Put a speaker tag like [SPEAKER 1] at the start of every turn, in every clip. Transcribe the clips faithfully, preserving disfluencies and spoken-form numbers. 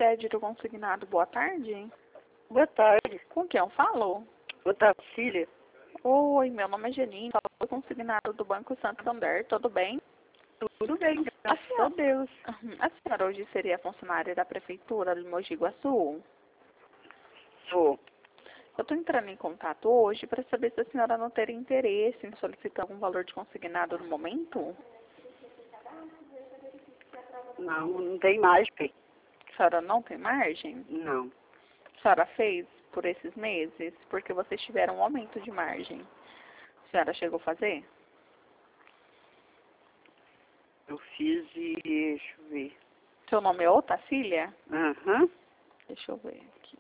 [SPEAKER 1] Crédito Consignado, boa tarde.
[SPEAKER 2] Boa tarde.
[SPEAKER 1] Com quem eu falo?
[SPEAKER 2] Boa tarde, Cília.
[SPEAKER 1] Oi, meu nome é Janine, falo consignado do Banco Santander, tudo bem?
[SPEAKER 2] Tudo bem, graças
[SPEAKER 1] A senhora,
[SPEAKER 2] a Deus.
[SPEAKER 1] a senhora hoje seria funcionária da Prefeitura de Mogi Guaçu?
[SPEAKER 2] Sou.
[SPEAKER 1] Eu estou entrando em contato hoje para saber se a senhora não teria interesse em solicitar algum valor de consignado no momento.
[SPEAKER 2] Não, não tem mais, pai.
[SPEAKER 1] A senhora não tem margem?
[SPEAKER 2] Não.
[SPEAKER 1] A senhora fez por esses meses? Porque vocês tiveram um aumento de margem. A senhora chegou a fazer?
[SPEAKER 2] Eu fiz e... deixa eu ver.
[SPEAKER 1] Seu nome é Otacília?
[SPEAKER 2] Aham.
[SPEAKER 1] Deixa eu ver aqui.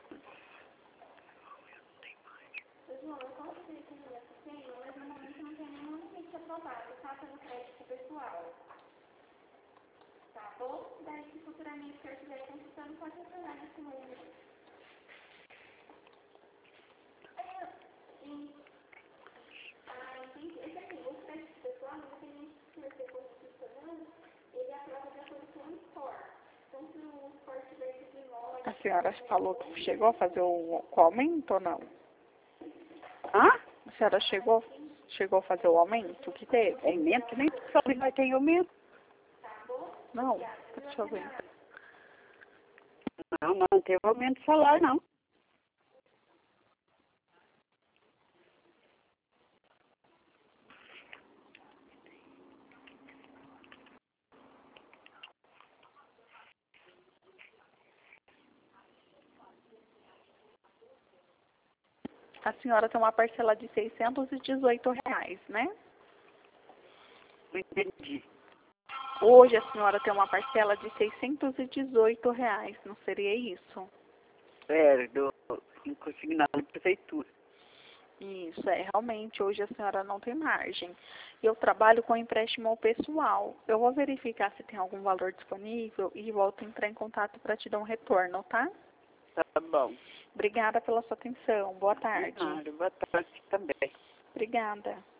[SPEAKER 3] Tá bom? Daí, se futuramente o senhor estiver consultando, pode retornar nesse número. É, sim. Ah, entendi. Esse aqui, o crédito pessoal, independente do senhor ter consultando, ele é a prova de acordo com o score. Então, se o score tiver de dezenove...
[SPEAKER 1] A senhora falou que chegou a fazer o, o aumento ou não?
[SPEAKER 2] Hã?
[SPEAKER 1] A senhora chegou, chegou a fazer o aumento que teve?
[SPEAKER 2] Aumento? Nem só vai ter aumento.
[SPEAKER 1] Não? Deixa eu ver.
[SPEAKER 2] Não, não teve aumento de salário, não.
[SPEAKER 1] A senhora tem uma parcela de seiscentos e dezoito reais, né?
[SPEAKER 2] Não entendi.
[SPEAKER 1] Hoje a senhora tem uma parcela de seiscentos e dezoito reais, não seria isso?
[SPEAKER 2] É, do consignado da prefeitura.
[SPEAKER 1] Isso, é, realmente, hoje a senhora não tem margem. Eu trabalho com empréstimo ao pessoal. Eu vou verificar se tem algum valor disponível e volto a entrar em contato para te dar um retorno, tá?
[SPEAKER 2] Tá bom.
[SPEAKER 1] Obrigada pela sua atenção. Boa tarde.
[SPEAKER 2] Ah, boa tarde também.
[SPEAKER 1] Obrigada.